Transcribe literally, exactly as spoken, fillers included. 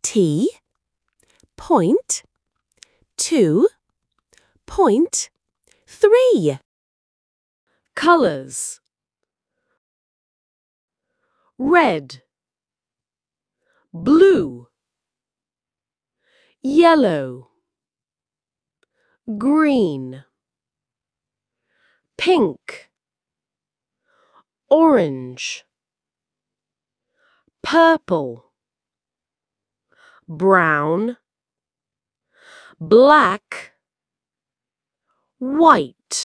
T, point, two, point, three. Colours: red, blue, yellow, green, pink, orange, purple, brown, black, white.